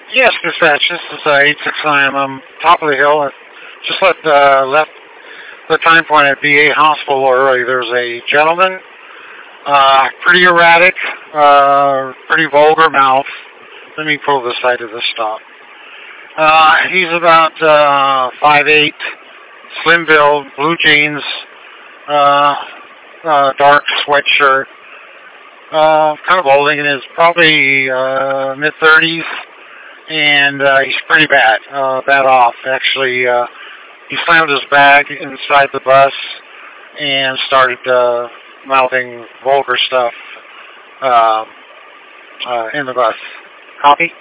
Yes, dispatch. This is 869. I'm top of the hill. I just left the time point at VA hospital early. There's a gentleman, pretty erratic, pretty vulgar mouth. Let me pull the side of the stop. He's about 5'8", slim build, blue jeans, dark sweatshirt. Kind of old, and is probably mid-30s, and he's pretty bad off. Actually, he slammed his bag inside the bus and started mouthing vulgar stuff in the bus. Copy?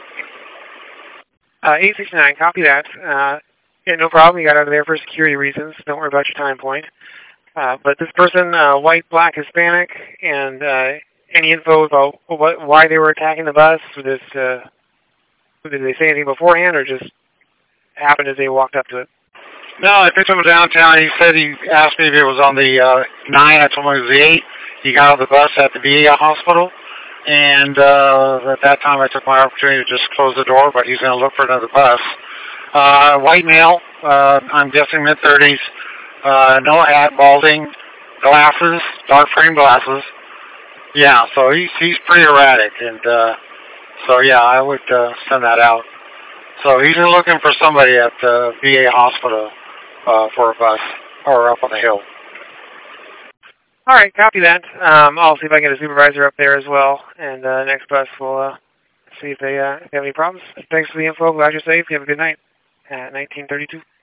869, copy that. Yeah, no problem. You got out of there for security reasons. Don't worry about your time point. But this person, white, black, Hispanic, and any info about why they were attacking the bus? Did they say anything beforehand, or just happened as they walked up to it? No, I picked him downtown. He said he asked me if it was on the 9. I told him it was the 8. He got out of the bus at the VA hospital, and at that time I took my opportunity to just close the door, but he's going to look for another bus. White male, I'm guessing mid-30s, no hat, balding, glasses, dark frame glasses. Yeah, so he's pretty erratic, and so yeah, I would send that out. So he's looking for somebody at the VA hospital for a bus or up on the hill. All right, copy that. I'll see if I can get a supervisor up there as well, and next bus we'll see if they have any problems. Thanks for the info. Glad you're safe. You have a good night at 1932.